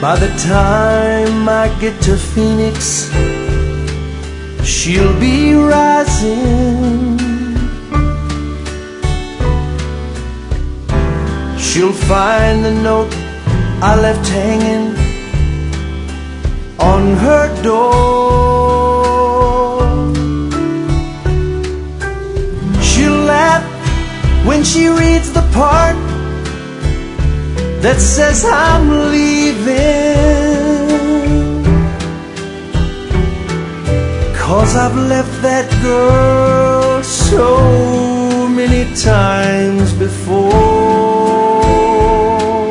By the time I get to Phoenix, she'll be rising. She'll find the note I left hanging on her door. She'll laugh when she reads the part that says I'm leaving, 'cause I've left that girl so many times before.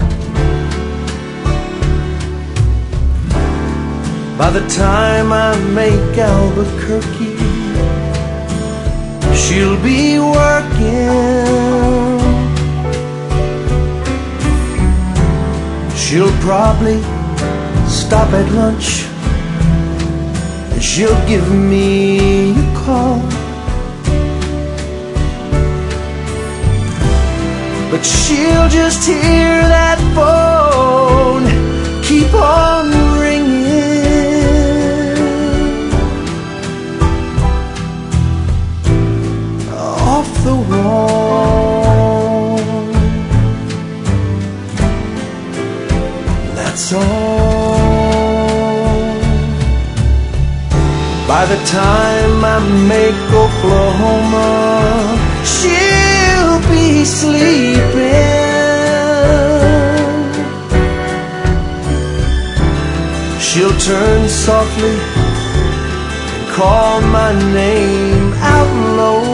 By the time I make Albuquerque, she'll be working. She'll probably stop at lunch and she'll give me a call. But she'll just hear that phone keep on ringing off the wall. That's all. By the time I make Oklahoma, she'll be sleeping. She'll turn softly and call my name out low.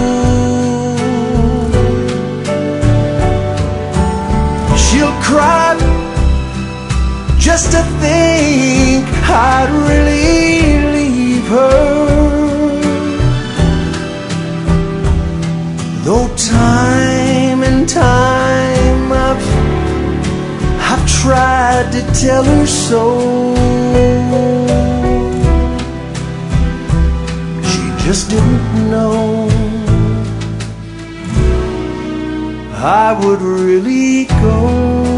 She'll cry just to think I'd really leave her. Though time and time I've tried to tell her so, she just didn't know I would really go.